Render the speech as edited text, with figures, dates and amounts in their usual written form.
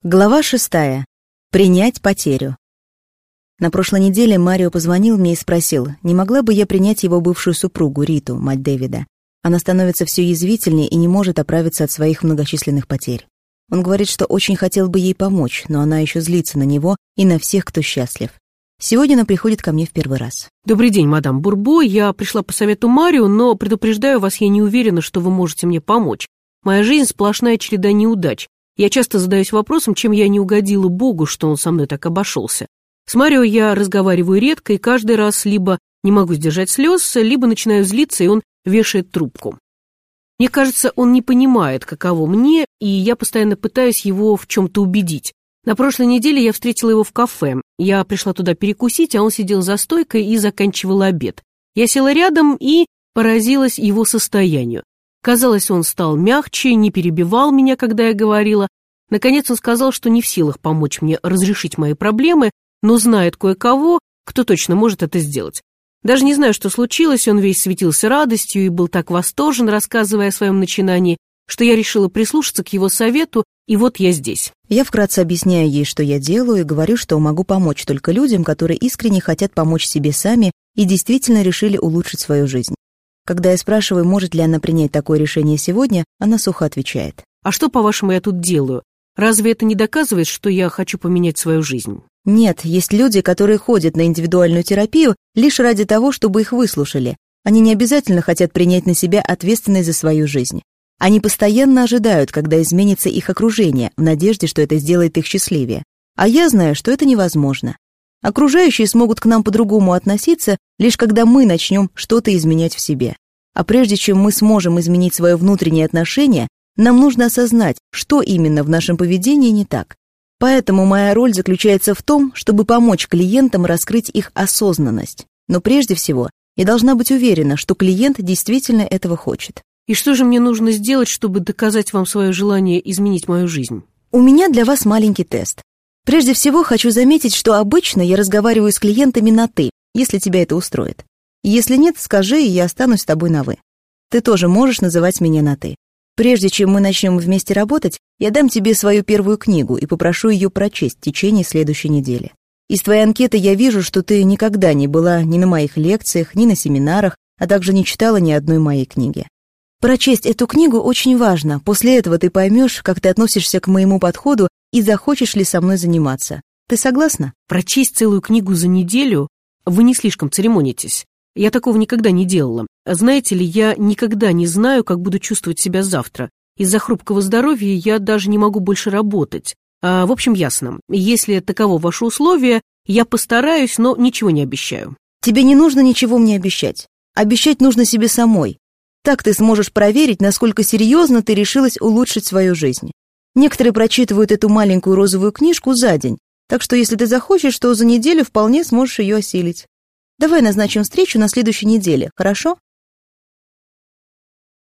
Глава 6. Принять потерю. На прошлой неделе Марио позвонил мне и спросил, не могла бы я принять его бывшую супругу, Риту, мать Дэвида. Она становится все язвительнее и не может оправиться от своих многочисленных потерь. Он говорит, что очень хотел бы ей помочь, но она еще злится на него и на всех, кто счастлив. Сегодня она приходит ко мне в первый раз. Добрый день, мадам Бурбо. Я пришла по совету Марио, но, предупреждаю вас, я не уверена, что вы можете мне помочь. Моя жизнь сплошная череда неудач. Я часто задаюсь вопросом, чем я не угодила Богу, что он со мной так обошелся. С Марио я разговариваю редко, и каждый раз либо не могу сдержать слез, либо начинаю злиться, и он вешает трубку. Мне кажется, он не понимает, каково мне, и я постоянно пытаюсь его в чем-то убедить. На прошлой неделе я встретила его в кафе. Я пришла туда перекусить, а он сидел за стойкой и заканчивал обед. Я села рядом и поразилась его состоянию. Казалось, он стал мягче, не перебивал меня, когда я говорила. Наконец он сказал, что не в силах помочь мне разрешить мои проблемы, но знает кое-кого, кто точно может это сделать. Даже не знаю, что случилось, он весь светился радостью и был так восторжен, рассказывая о своем начинании, что я решила прислушаться к его совету, и вот я здесь. Я вкратце объясняю ей, что я делаю, и говорю, что могу помочь только людям, которые искренне хотят помочь себе сами и действительно решили улучшить свою жизнь. Когда я спрашиваю, может ли она принять такое решение сегодня, она сухо отвечает. А что, по-вашему, я тут делаю? Разве это не доказывает, что я хочу поменять свою жизнь? Нет, есть люди, которые ходят на индивидуальную терапию лишь ради того, чтобы их выслушали. Они не обязательно хотят принять на себя ответственность за свою жизнь. Они постоянно ожидают, когда изменится их окружение, в надежде, что это сделает их счастливее. А я знаю, что это невозможно. Окружающие смогут к нам по-другому относиться, лишь когда мы начнем что-то изменять в себе. А прежде чем мы сможем изменить свое внутреннее отношение, нам нужно осознать, что именно в нашем поведении не так. Поэтому моя роль заключается в том, чтобы помочь клиентам раскрыть их осознанность. Но прежде всего, я должна быть уверена, что клиент действительно этого хочет. И что же мне нужно сделать, чтобы доказать вам свое желание изменить мою жизнь? У меня для вас маленький тест. Прежде всего, хочу заметить, что обычно я разговариваю с клиентами на «ты», если тебя это устроит. Если нет, скажи, и я останусь с тобой на «вы». Ты тоже можешь называть меня на «ты». Прежде чем мы начнем вместе работать, я дам тебе свою первую книгу и попрошу ее прочесть в течение следующей недели. Из твоей анкеты я вижу, что ты никогда не была ни на моих лекциях, ни на семинарах, а также не читала ни одной моей книги. Прочесть эту книгу очень важно. После этого ты поймешь, как ты относишься к моему подходу и захочешь ли со мной заниматься. Ты согласна? Прочесть целую книгу за неделю? Вы не слишком церемонитесь. Я такого никогда не делала. Знаете ли, я никогда не знаю, как буду чувствовать себя завтра. Из-за хрупкого здоровья я даже не могу больше работать. В общем, ясно. Если таково ваше условие, я постараюсь, но ничего не обещаю. Тебе не нужно ничего мне обещать. Обещать нужно себе самой. Так ты сможешь проверить, насколько серьезно ты решилась улучшить свою жизнь. Некоторые прочитывают эту маленькую розовую книжку за день, так что если ты захочешь, то за неделю вполне сможешь ее осилить. Давай назначим встречу на следующей неделе, хорошо?